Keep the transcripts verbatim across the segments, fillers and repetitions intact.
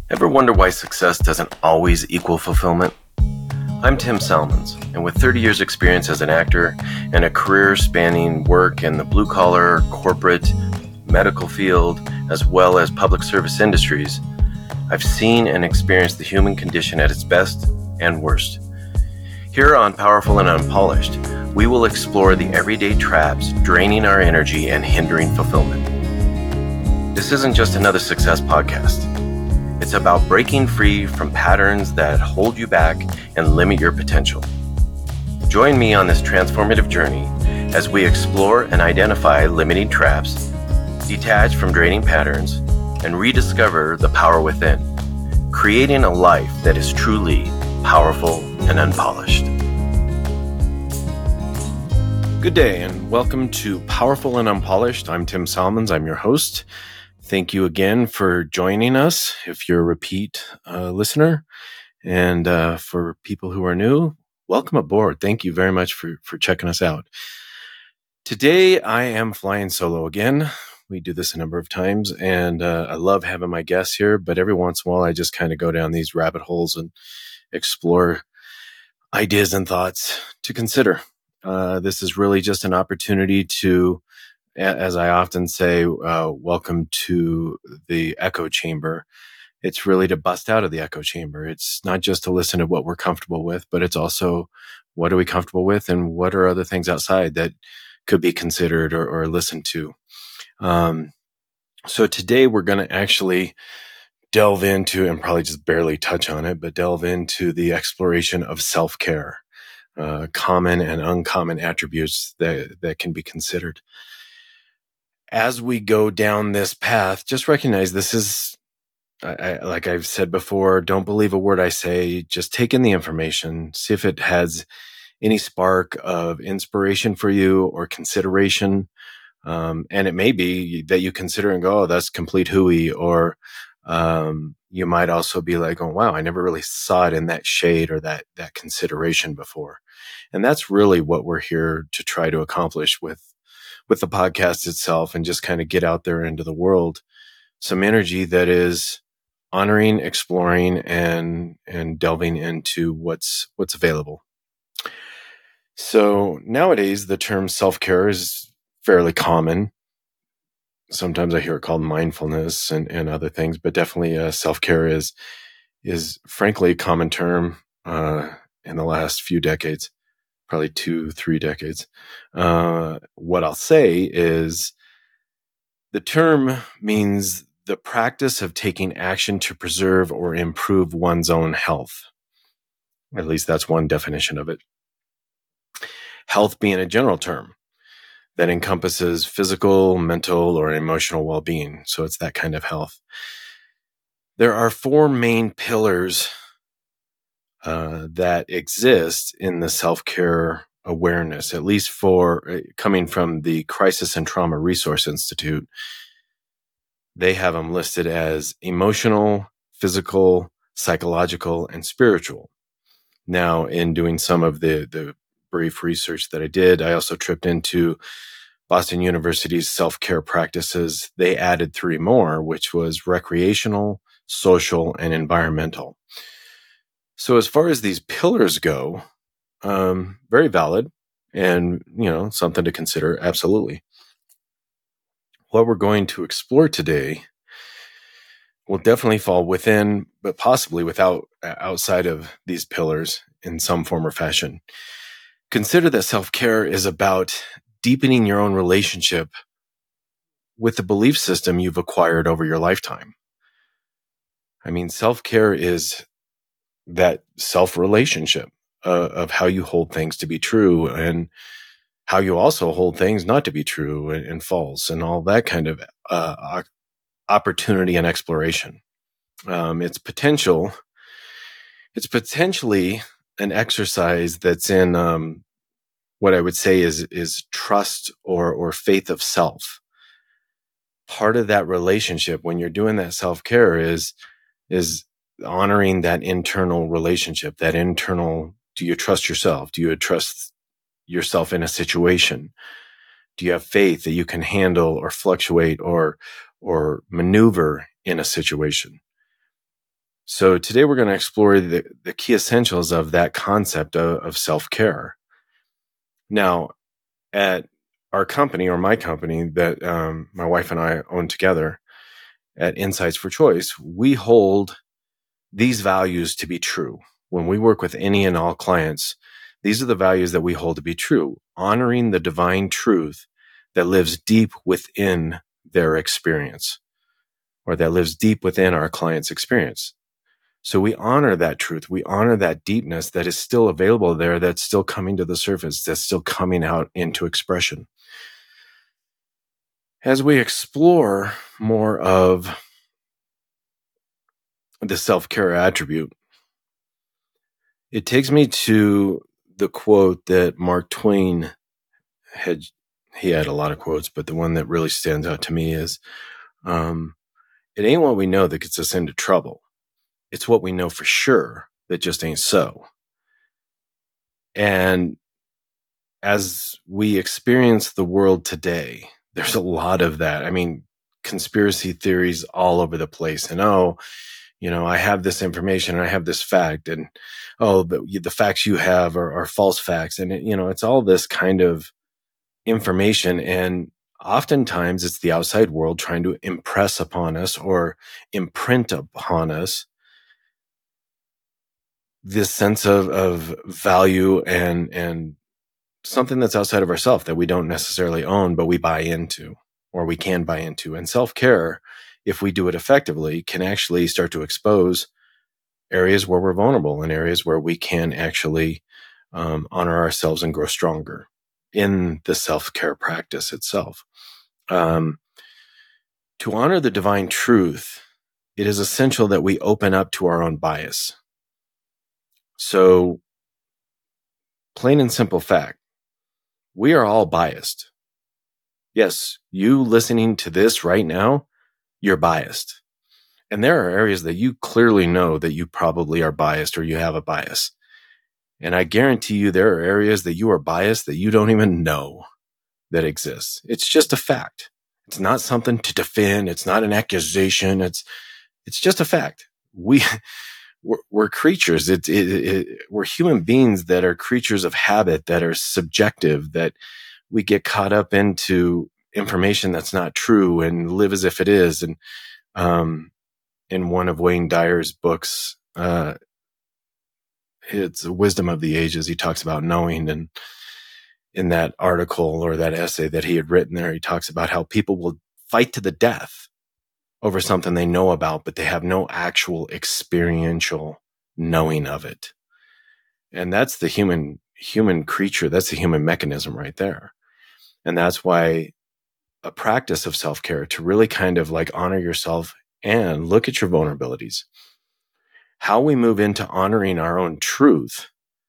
Ever wonder why success doesn't always equal fulfillment? I'm Tim Salmons, and with thirty years experience as an actor and a career spanning work in the blue-collar, corporate, medical field, as well as public service industries, I've seen and experienced the human condition at its best and worst. Here on Powerful and Unpolished, we will explore the everyday traps draining our energy and hindering fulfillment. This isn't just another success podcast. It's about breaking free from patterns that hold you back and limit your potential. Join me on this transformative journey as we explore and identify limiting traps, detach from draining patterns, and rediscover the power within, creating a life that is truly powerful and unpolished. Good day and welcome to Powerful and Unpolished. I'm Tim Salmons. I'm your host. Thank you again for joining us if you're a repeat uh, listener. And uh, for people who are new, welcome aboard. Thank you very much for, for checking us out. Today, I am flying solo again. We do this a number of times, and uh, I love having my guests here, but every once in a while, I just kind of go down these rabbit holes and explore ideas and thoughts to consider. Uh, this is really just an opportunity to, as I often say, uh, welcome to the echo chamber. It's really to bust out of the echo chamber. It's not just to listen to what we're comfortable with, but it's also what are we comfortable with and what are other things outside that could be considered or, or listened to. Um, so today we're going to actually delve into, and probably just barely touch on it, but delve into the exploration of self-care, uh, common and uncommon attributes that, that can be considered. As we go down this path, just recognize this is, I, I, like I've said before, don't believe a word I say. Just take in the information, see if it has any spark of inspiration for you or consideration. Um, and it may be that you consider and go, oh, that's complete hooey. Or um, you might also be like, oh, wow, I never really saw it in that shade or that that consideration before. And that's really what we're here to try to accomplish with with the podcast itself, and just kind of get out there into the world some energy that is honoring, exploring, and and delving into what's what's available. So nowadays, the term self-care is fairly common. Sometimes I hear it called mindfulness and, and other things, but definitely uh, self-care is is frankly a common term uh, in the last few decades. Probably two, three decades. Uh, what I'll say is the term means the practice of taking action to preserve or improve one's own health. At least that's one definition of it. Health being a general term that encompasses physical, mental, or emotional well-being. So it's that kind of health. There are four main pillars Uh, that exist in the self-care awareness, at least for uh, coming from the Crisis and Trauma Resource Institute. They have them listed as emotional, physical, psychological, and spiritual. Now, in doing some of the, the brief research that I did, I also tripped into Boston University's self-care practices. They added three more, which was recreational, social, and environmental. So as far as these pillars go, um, very valid and, you know, something to consider. Absolutely. What we're going to explore today will definitely fall within, but possibly without, outside of these pillars in some form or fashion. Consider that self-care is about deepening your own relationship with the belief system you've acquired over your lifetime. I mean, self-care is that self-relationship uh, of how you hold things to be true and how you also hold things not to be true and, and false and all that kind of uh, opportunity and exploration. Um, it's potential. It's potentially an exercise that's in um, what I would say is is trust or or faith of self. Part of that relationship when you're doing that self-care is is honoring that internal relationship, that internal, do you trust yourself? Do you trust yourself in a situation? Do you have faith that you can handle or fluctuate or, or maneuver in a situation? So today we're going to explore the, the key essentials of that concept of, of self-care. Now, at our company, or my company that um, my wife and I own together at Insights for Choice, we hold these values to be true. When we work with any and all clients, these are the values that we hold to be true, honoring the divine truth that lives deep within their experience, or that lives deep within our client's experience. So we honor that truth. We honor that deepness that is still available there, that's still coming to the surface, that's still coming out into expression. As we explore more of the self-care attribute, it takes me to the quote that Mark Twain had. He had a lot of quotes, but the one that really stands out to me is, um, it ain't what we know that gets us into trouble. It's what we know for sure that just ain't so. And as we experience the world today, there's a lot of that. I mean, conspiracy theories all over the place. And, oh, you know, I have this information and I have this fact, and, oh, the, the facts you have are, are false facts. And, it, you know, it's all this kind of information. And oftentimes it's the outside world trying to impress upon us or imprint upon us this sense of, of value and, and something that's outside of ourselves that we don't necessarily own, but we buy into, or we can buy into. And self-care, if we do it effectively, can actually start to expose areas where we're vulnerable and areas where we can actually um, honor ourselves and grow stronger in the self-care practice itself. Um, to honor the divine truth, it is essential that we open up to our own bias. So, plain and simple fact, we are all biased. Yes, you listening to this right now, you're biased. And there are areas that you clearly know that you probably are biased or you have a bias. And I guarantee you there are areas that you are biased that you don't even know that exists. It's just a fact. It's not something to defend. It's not an accusation. It's it's just a fact. We we're, we're creatures. It, it, it, we're human beings that are creatures of habit, that are subjective, that we get caught up into information that's not true and live as if it is. And um, in one of Wayne Dyer's books, uh, it's Wisdom of the Ages, he talks about knowing. And in that article or that essay that he had written there, he talks about how people will fight to the death over something they know about, but they have no actual experiential knowing of it. And that's the human human creature. That's the human mechanism right there. And that's why a practice of self-care, to really kind of like honor yourself and look at your vulnerabilities. How we move into honoring our own truth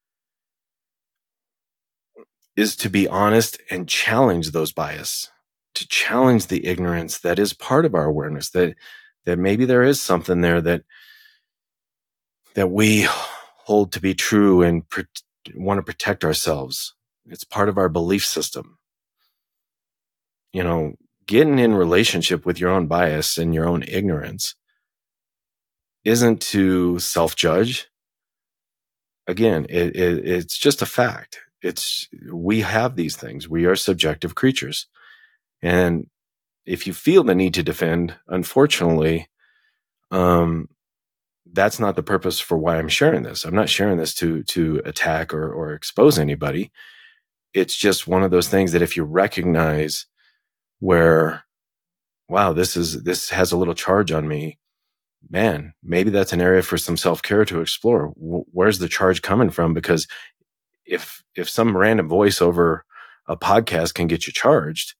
is to be honest and challenge those bias, to challenge the ignorance that is part of our awareness, that that maybe there is something there that that we hold to be true and pro- want to protect ourselves. It's part of our belief system. You know, getting in relationship with your own bias and your own ignorance isn't to self-judge. Again, it, it, it's just a fact. It's, we have these things. We are subjective creatures. And if you feel the need to defend, unfortunately, um, that's not the purpose for why I'm sharing this. I'm not sharing this to, to attack or, or expose anybody. It's just one of those things that if you recognize where, wow, this is, this has a little charge on me, man, maybe that's an area for some self-care to explore. Where's the charge coming from? Because if, if some random voice over a podcast can get you charged,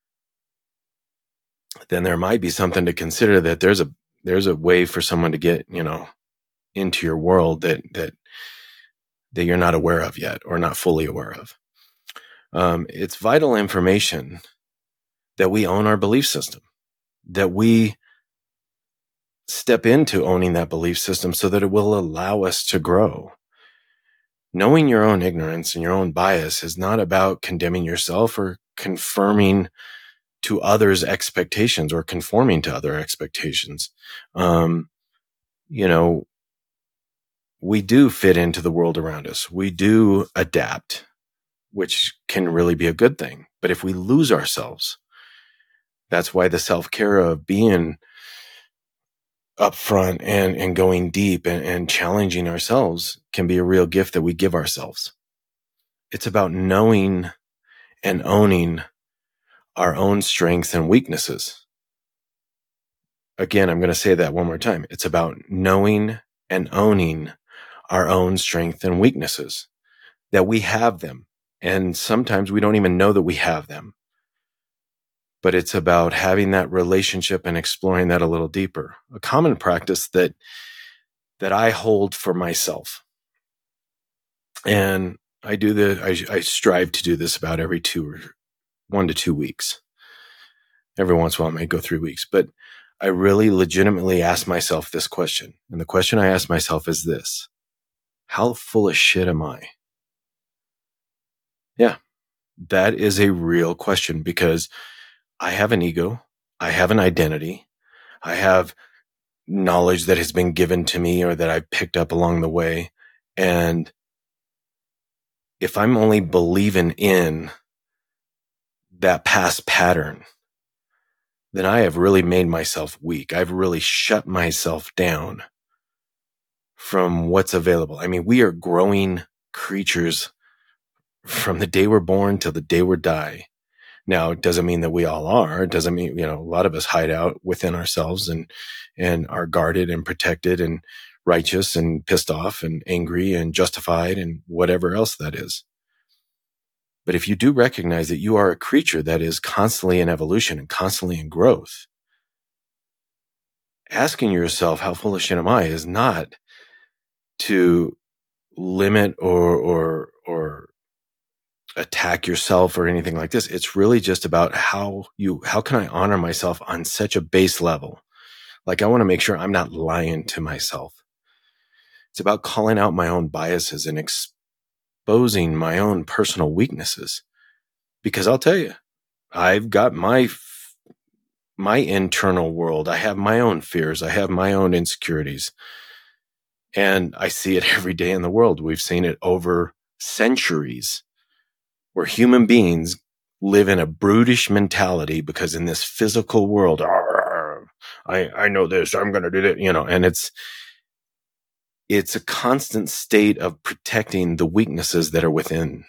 then there might be something to consider, that there's a, there's a way for someone to get, you know, into your world that, that, that you're not aware of yet, or not fully aware of. Um, it's vital information that we own our belief system, that we step into owning that belief system so that it will allow us to grow. Knowing your own ignorance and your own bias is not about condemning yourself or confirming to others' expectations or conforming to other expectations. Um, you know, we do fit into the world around us. We do adapt, which can really be a good thing. But if we lose ourselves, that's why the self-care of being upfront and, and going deep and, and challenging ourselves can be a real gift that we give ourselves. It's about knowing and owning our own strengths and weaknesses. Again, I'm going to say that one more time. It's about knowing and owning our own strengths and weaknesses, that we have them. And sometimes we don't even know that we have them. But it's about having that relationship and exploring that a little deeper. A common practice that that I hold for myself, and I do the I, I strive to do this about every two or one to two weeks. Every once in a while, it may go three weeks, but I really legitimately ask myself this question, and the question I ask myself is this: how full of shit am I? Yeah, that is a real question, because I have an ego. I have an identity. I have knowledge that has been given to me or that I've picked up along the way. And if I'm only believing in that past pattern, then I have really made myself weak. I've really shut myself down from what's available. I mean, we are growing creatures from the day we're born till the day we die. Now, it doesn't mean that we all are. It doesn't mean, you know, a lot of us hide out within ourselves and, and are guarded and protected and righteous and pissed off and angry and justified and whatever else that is. But if you do recognize that you are a creature that is constantly in evolution and constantly in growth, asking yourself, how full of shit am I, is not to limit or, or, or, attack yourself or anything like this. It's really just about how you, how can I honor myself on such a base level? Like, I want to make sure I'm not lying to myself. It's about calling out my own biases and exposing my own personal weaknesses. Because I'll tell you, I've got my, my internal world. I have my own fears. I have my own insecurities. And I see it every day in the world. We've seen it over centuries, where human beings live in a brutish mentality because in this physical world, I, I know this, I'm going to do that, you know, and it's, it's a constant state of protecting the weaknesses that are within.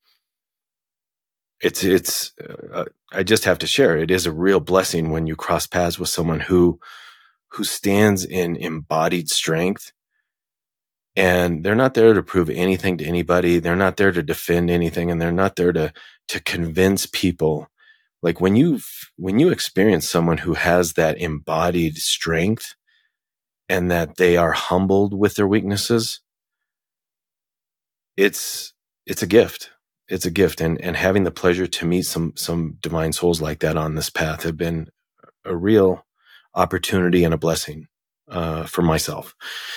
It's, it's, uh, I just have to share, it is a real blessing when you cross paths with someone who, who stands in embodied strength. And they're not there to prove anything to anybody. They're not there to defend anything. And they're not there to, to convince people. Like, when you, when you experience someone who has that embodied strength and that they are humbled with their weaknesses, it's, it's a gift. It's a gift. And, and having the pleasure to meet some, some divine souls like that on this path have been a real opportunity and a blessing, uh, for myself.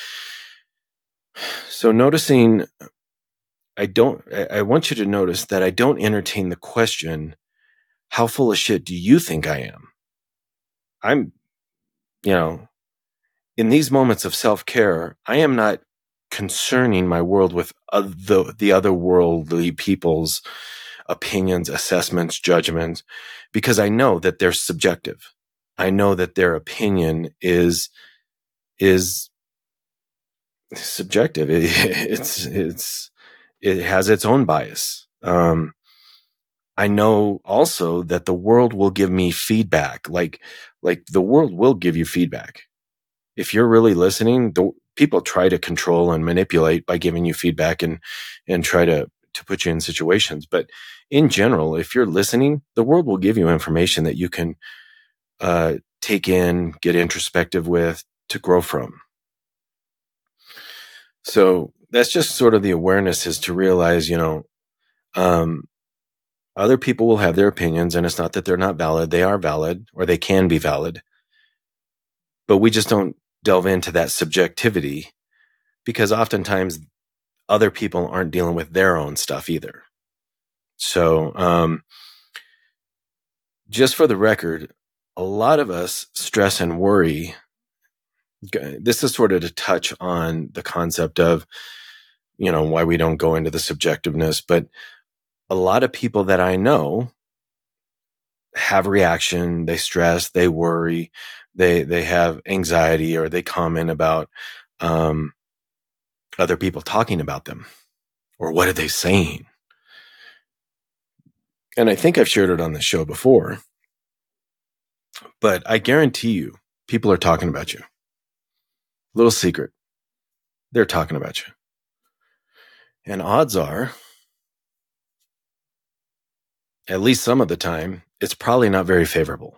So noticing, I don't, I want you to notice that I don't entertain the question, how full of shit do you think I am? I'm, you know, in these moments of self-care, I am not concerning my world with the, the otherworldly people's opinions, assessments, judgments, because I know that they're subjective. I know that their opinion is, is, subjective. It, it's, it's, it has its own bias. Um, I know also that the world will give me feedback. Like, like the world will give you feedback. If you're really listening, the people try to control and manipulate by giving you feedback and, and try to, to put you in situations. But in general, if you're listening, the world will give you information that you can, uh, take in, get introspective with, to grow from. So that's just sort of the awareness, is to realize, you know, um, other people will have their opinions, and it's not that they're not valid. They are valid, or they can be valid. But we just don't delve into that subjectivity, because oftentimes other people aren't dealing with their own stuff either. So, um, just for the record, a lot of us stress and worry this is sort of to touch on the concept of, you know, why we don't go into the subjectiveness, but a lot of people that I know have reaction, they stress, they worry, they, they have anxiety, or they comment about, um, other people talking about them, or what are they saying? And I think I've shared it on the show before, but I guarantee you, people are talking about you. Little secret. They're talking about you. And odds are, at least some of the time, it's probably not very favorable.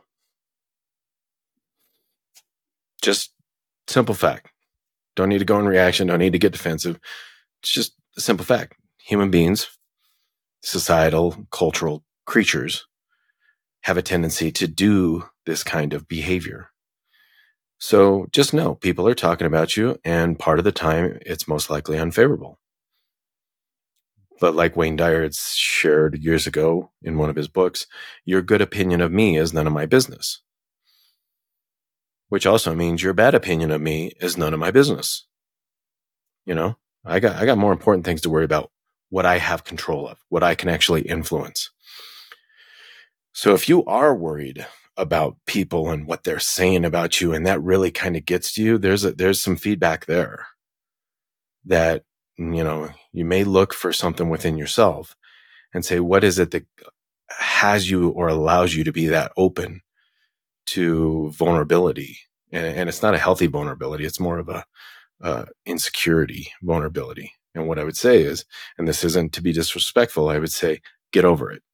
Just simple fact. Don't need to go in reaction. Don't need to get defensive. It's just a simple fact. Human beings, societal, cultural creatures, have a tendency to do this kind of behavior. So just know people are talking about you, and part of the time it's most likely unfavorable. But like Wayne Dyer had shared years ago in one of his books, your good opinion of me is none of my business. Which also means your bad opinion of me is none of my business. You know, I got I got more important things to worry about, what I have control of, what I can actually influence. So if you are worried about people and what they're saying about you, and that really kind of gets to you, there's a, there's some feedback there that, you know, you may look for something within yourself and say, what is it that has you or allows you to be that open to vulnerability? And, and it's not a healthy vulnerability. It's more of a uh, insecurity vulnerability. And what I would say is, and this isn't to be disrespectful, I would say, get over it.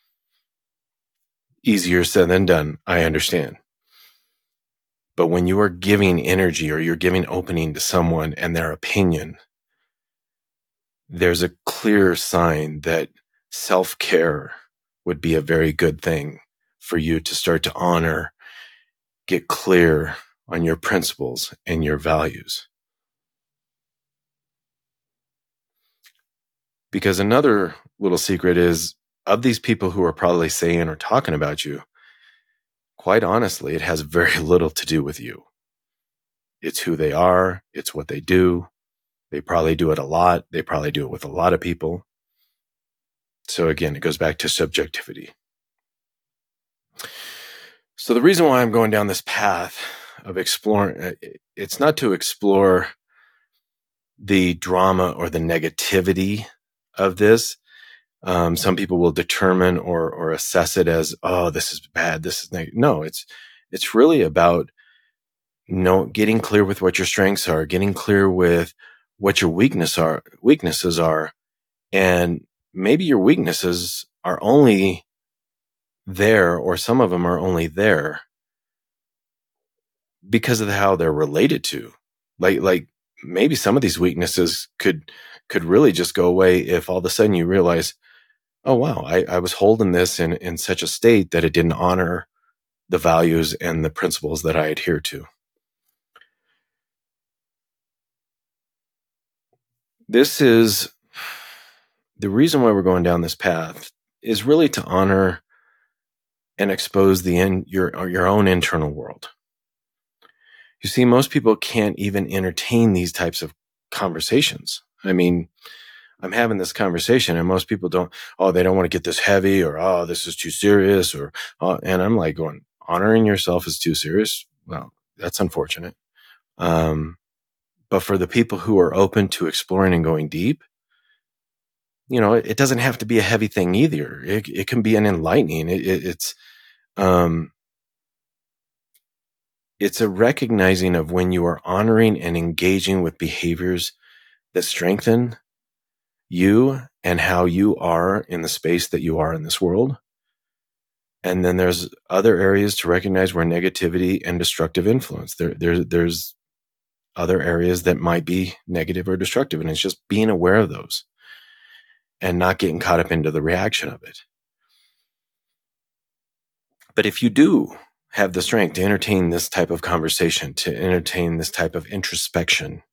Easier said than done, I understand. But when you are giving energy or you're giving opening to someone and their opinion, there's a clear sign that self-care would be a very good thing for you to start to honor, get clear on your principles and your values. Because another little secret is, of these people who are probably saying or talking about you, quite honestly, it has very little to do with you. It's who they are. It's what they do. They probably do it a lot. They probably do it with a lot of people. So again, it goes back to subjectivity. So the reason why I'm going down this path of exploring, it's not to explore the drama or the negativity of this. Um, some people will determine or or assess it as, oh, this is bad, this is negative. No, it's it's really about, you know, getting clear with what your strengths are, getting clear with what your weakness are, weaknesses are, and maybe your weaknesses are only there, or some of them are only there because of how they're related to. Like like maybe some of these weaknesses could could really just go away if all of a sudden you realize, oh, wow, I, I was holding this in, in such a state that it didn't honor the values and the principles that I adhere to. This is the reason why we're going down this path, is really to honor and expose the in, your, your own internal world. You see, most people can't even entertain these types of conversations. I mean, I'm having this conversation and most people don't, oh, they don't want to get this heavy, or, oh, this is too serious, or, oh, and I'm like going, honoring yourself is too serious. Well, that's unfortunate. Um, but for the people who are open to exploring and going deep, you know, it, it doesn't have to be a heavy thing either. It, it can be an enlightening. It, it, it's, um, it's a recognizing of when you are honoring and engaging with behaviors that strengthen you and how you are in the space that you are in this world. And then there's other areas to recognize where negativity and destructive influence. There, there, there's other areas that might be negative or destructive. And it's just being aware of those and not getting caught up into the reaction of it. But if you do have the strength to entertain this type of conversation, to entertain this type of introspection,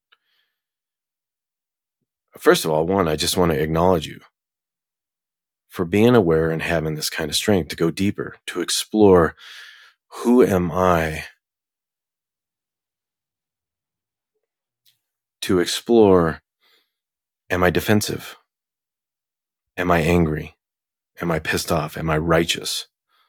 first of all, one, I just want to acknowledge you for being aware and having this kind of strength to go deeper, to explore, who am I to explore, am I defensive? Am I angry? Am I pissed off? Am I righteous?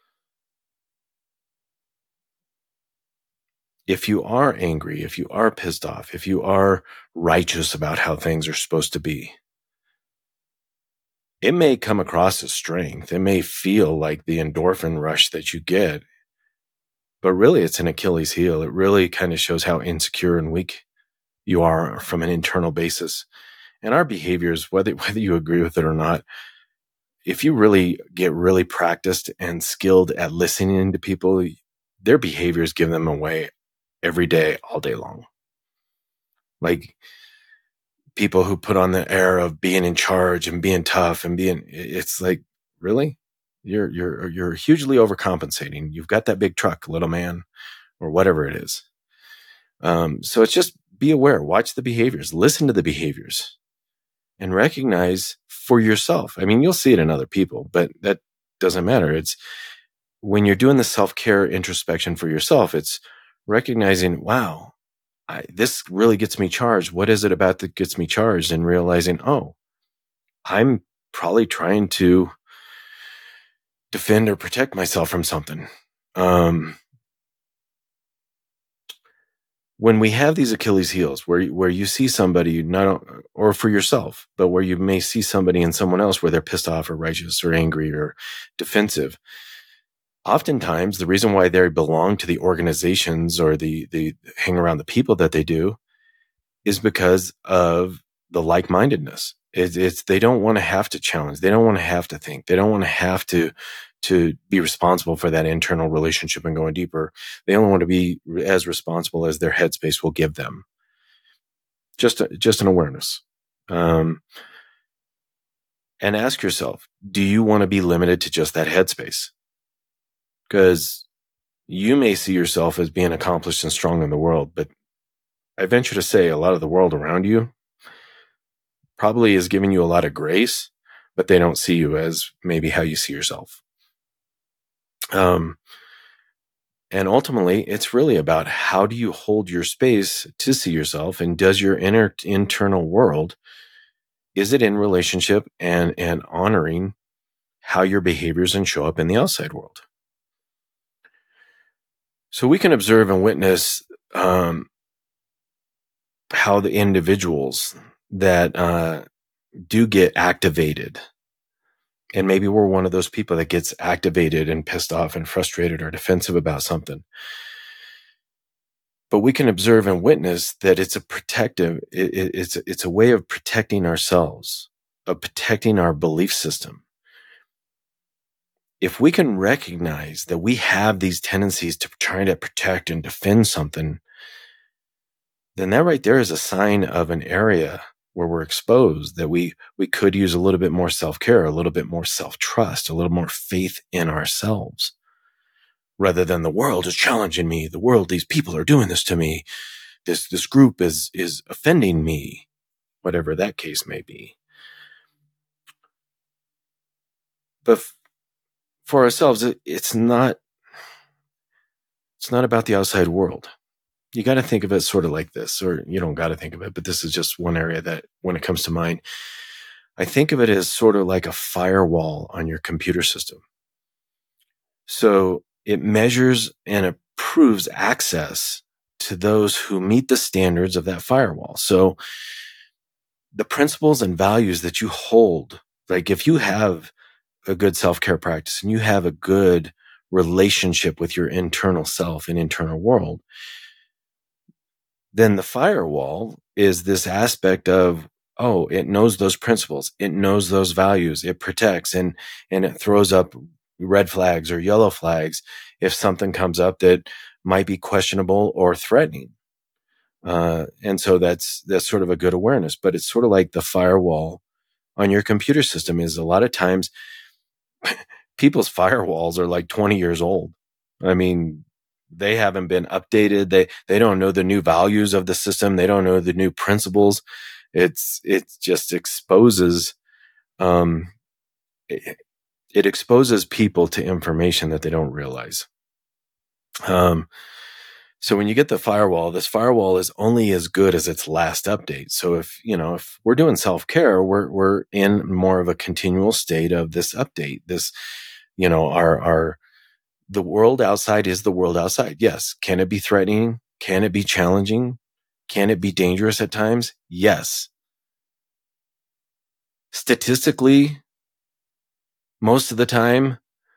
If you are angry, if you are pissed off, if you are righteous about how things are supposed to be, it may come across as strength. It may feel like the endorphin rush that you get, but really it's an Achilles heel. It really kind of shows how insecure and weak you are from an internal basis. And our behaviors, whether, whether you agree with it or not, if you really get really practiced and skilled at listening to people, their behaviors give them away every day, all day long. Like people who put on the air of being in charge and being tough and being, it's like, really? You're, you're, you're hugely overcompensating. You've got that big truck, little man, or whatever it is. Um, so it's just be aware, watch the behaviors, listen to the behaviors, and recognize for yourself. I mean, you'll see it in other people, but that doesn't matter. It's when you're doing the self-care introspection for yourself, it's recognizing, wow, I, this really gets me charged. What is it about that gets me charged? And realizing, oh, I'm probably trying to defend or protect myself from something. Um, when we have these Achilles heels where, where you see somebody not, or for yourself, but where you may see somebody in someone else where they're pissed off or righteous or angry or defensive, oftentimes the reason why they belong to the organizations or the, the hang around the people that they do is because of the like-mindedness. It's, it's they don't want to have to challenge. They don't want to have to think. They don't want to have to to be responsible for that internal relationship and going deeper. They only want to be as responsible as their headspace will give them. Just a, just an awareness. Um, and ask yourself, do you want to be limited to just that headspace? Because you may see yourself as being accomplished and strong in the world, but I venture to say a lot of the world around you probably is giving you a lot of grace, but they don't see you as maybe how you see yourself. Um, and ultimately, it's really about how do you hold your space to see yourself, and does your inner internal world, is it in relationship and, and honoring how your behaviors and show up in the outside world? So we can observe and witness um, how the individuals that uh, do get activated, and maybe we're one of those people that gets activated and pissed off and frustrated or defensive about something. But we can observe and witness that it's a protective, it, it, it's, it's a way of protecting ourselves, of protecting our belief system. If we can recognize that we have these tendencies to try to protect and defend something, then that right there is a sign of an area where we're exposed, that we, we could use a little bit more self-care, a little bit more self-trust, a little more faith in ourselves, rather than the world is challenging me. The world, these people are doing this to me. This, this group is, is offending me, whatever that case may be. But f- for ourselves, it, it's not, it's not about the outside world. You got to think of it sort of like this, or you don't got to think of it, but this is just one area that when it comes to mind, I think of it as sort of like a firewall on your computer system. So it measures and approves access to those who meet the standards of that firewall. So the principles and values that you hold, like if you have a good self-care practice and you have a good relationship with your internal self and internal world, then the firewall is this aspect of, oh, it knows those principles. It knows those values. It protects and, and it throws up red flags or yellow flags if something comes up that might be questionable or threatening. Uh, and so that's, that's sort of a good awareness, but it's sort of like the firewall on your computer system is a lot of times people's firewalls are like twenty years old. I mean, they haven't been updated. They, they don't know the new values of the system. They don't know the new principles. It's, it just exposes, um, it, it exposes people to information that they don't realize. Um, So when you get the firewall, this firewall is only as good as its last update. So if, you know, if we're doing self-care, we're, we're in more of a continual state of this update, this, you know, our, our, the world outside is the world outside. Yes. Can it be threatening? Can it be challenging? Can it be dangerous at times? Yes. Statistically, most of the time,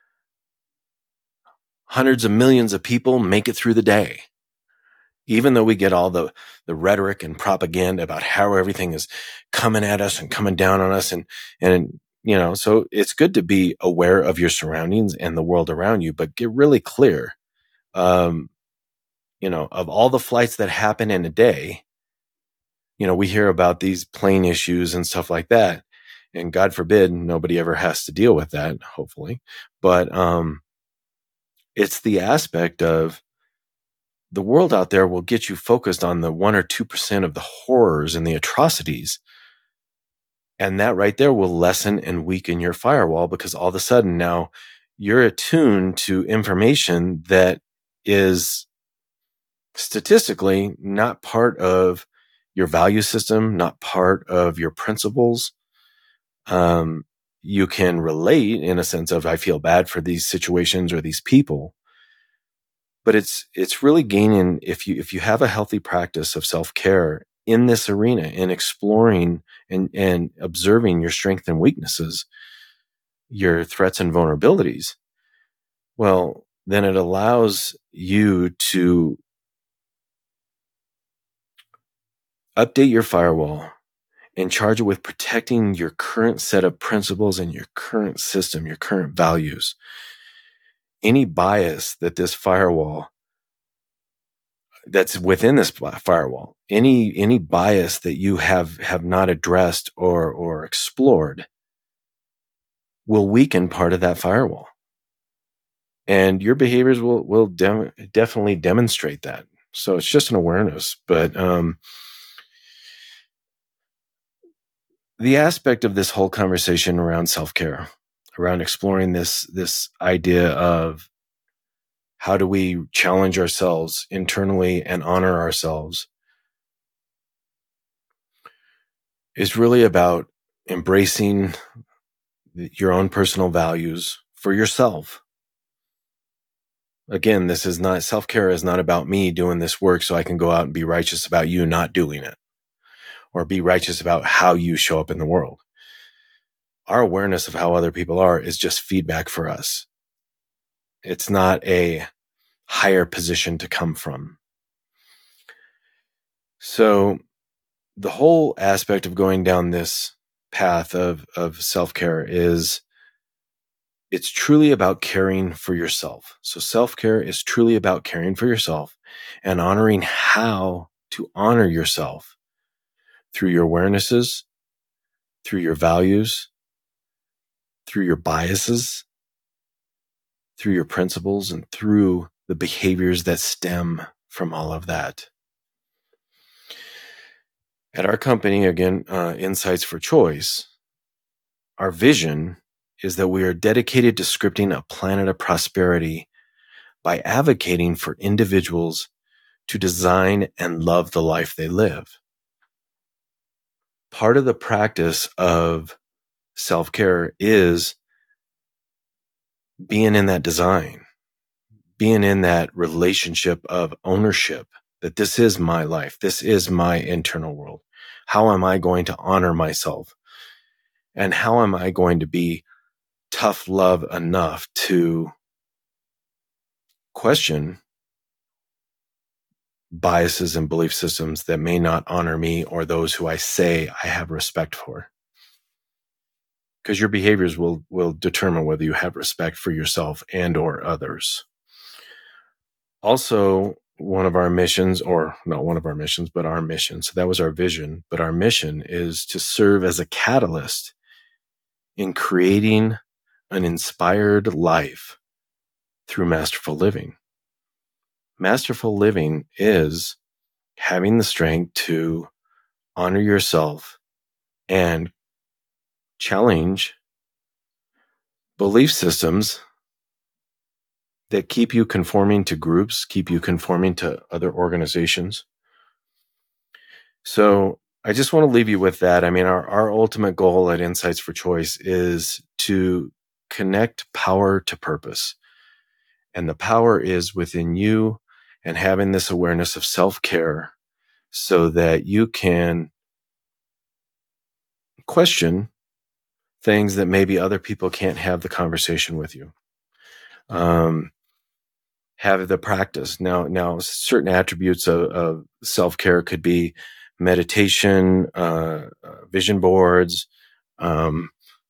hundreds of millions of people make it through the day. Even though we get all the, the rhetoric and propaganda about how everything is coming at us and coming down on us. And, and, you know, so it's good to be aware of your surroundings and the world around you, but get really clear. Um, you know, of all the flights that happen in a day, you know, we hear about these plane issues and stuff like that. And God forbid nobody ever has to deal with that, hopefully. But, um, it's the aspect of, the world out there will get you focused on the one or two percent of the horrors and the atrocities. And that right there will lessen and weaken your firewall, because all of a sudden now you're attuned to information that is statistically not part of your value system, not part of your principles. Um, you can relate in a sense of, I feel bad for these situations or these people. But it's, it's really gaining, if you, if you have a healthy practice of self-care in this arena and exploring and, and observing your strengths and weaknesses, your threats and vulnerabilities, well, then it allows you to update your firewall and charge it with protecting your current set of principles and your current system, your current values. Any bias that this firewall that's within this firewall, any, any bias that you have, have not addressed or, or explored will weaken part of that firewall. And your behaviors will, will dem- definitely demonstrate that. So it's just an awareness, but, um, the aspect of this whole conversation around self-care, around exploring this, this idea of how do we challenge ourselves internally and honor ourselves, is really about embracing your own personal values for yourself. Again, this is not, self-care is not about me doing this work so I can go out and be righteous about you not doing it, or be righteous about how you show up in the world. Our awareness of how other people are is just feedback for us. It's not a higher position to come from. So the whole aspect of going down this path of, of self-care is, it's truly about caring for yourself. So self-care is truly about caring for yourself and honoring how to honor yourself through your awarenesses, through your values, through your biases, through your principles, and through the behaviors that stem from all of that. At our company, again, uh, Insights for Choice, our vision is that we are dedicated to scripting a planet of prosperity by advocating for individuals to design and love the life they live. Part of the practice of self-care is being in that design, being in that relationship of ownership, that this is my life. This is my internal world. How am I going to honor myself? And how am I going to be tough love enough to question biases and belief systems that may not honor me or those who I say I have respect for? Because your behaviors will, will determine whether you have respect for yourself and or others. Also, one of our missions, or not one of our missions, but our mission. So that was our vision. But our mission is to serve as a catalyst in creating an inspired life through masterful living. Masterful living is having the strength to honor yourself and challenge belief systems that keep you conforming to groups, keep you conforming to other organizations. So I just want to leave you with that. I mean, our, our ultimate goal at Insights for Choice is to connect power to purpose. And the power is within you and having this awareness of self-care so that you can question things that maybe other people can't have the conversation with you. Um, have the practice. Now, now certain attributes of, of self-care could be meditation, uh, uh, vision boards, um,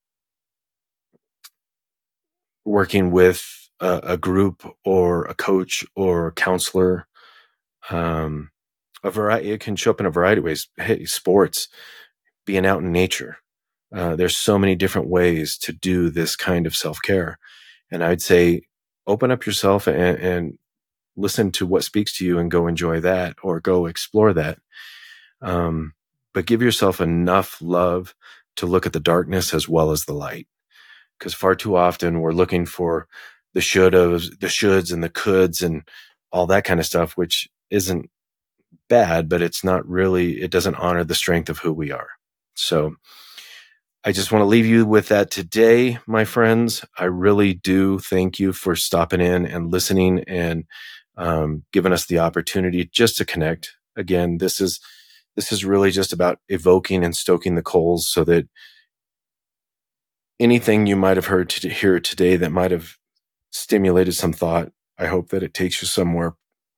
working with a, a group or a coach or a counselor. Um, a variety, it can show up in a variety of ways. Hey, sports, being out in nature. Uh, there's so many different ways to do this kind of self-care. And I'd say open up yourself and, and listen to what speaks to you and go enjoy that or go explore that. Um, but give yourself enough love to look at the darkness as well as the light. Because far too often we're looking for the should-haves, the shoulds and the coulds and all that kind of stuff, which isn't bad, but it's not really, it doesn't honor the strength of who we are. So I just want to leave you with that today, my friends. I really do thank you for stopping in and listening and um, giving us the opportunity just to connect. Again, this is this is really just about evoking and stoking the coals so that anything you might have heard to here today that might have stimulated some thought, I hope that it takes you somewhere.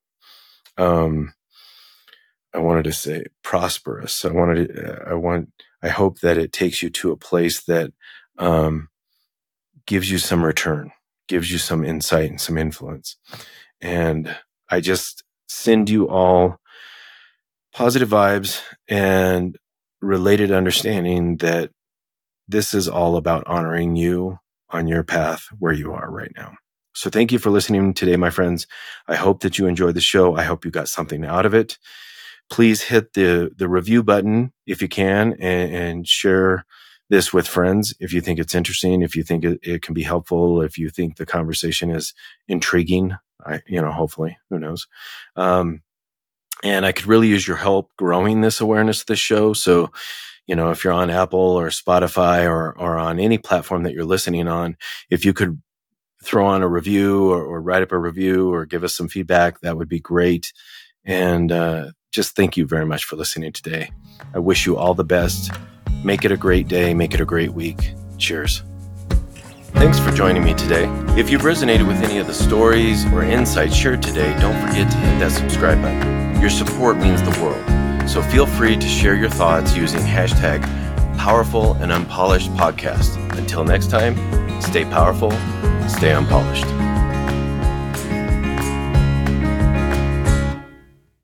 Um, I wanted to say prosperous. I wanted to, I want, I hope that it takes you to a place that um, gives you some return, gives you some insight and some influence. And I just send you all positive vibes and related understanding that this is all about honoring you on your path where you are right now. So thank you for listening today, my friends. I hope that you enjoyed the show. I hope you got something out of it. Please hit the, the review button if you can and, and share this with friends if you think it's interesting, if you think it, it can be helpful, if you think the conversation is intriguing. I, you know, hopefully, who knows? Um, and I could really use your help growing this awareness of the show. So, you know, if you're on Apple or Spotify or, or on any platform that you're listening on, if you could throw on a review or, or write up a review or give us some feedback, that would be great. And uh, just thank you very much for listening today. I wish you all the best. Make it a great day. Make it a great week. Cheers. Thanks for joining me today. If you've resonated with any of the stories or insights shared today, don't forget to hit that subscribe button. Your support means the world. So feel free to share your thoughts using hashtag Powerful and Unpolished Podcast. Until next time, stay powerful, stay unpolished.